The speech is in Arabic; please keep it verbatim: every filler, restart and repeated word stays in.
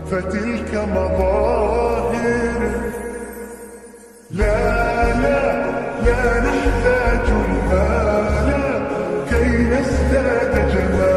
فتلك مظاهر. لا لا لا نحتاج المال كي نزداد جمالا.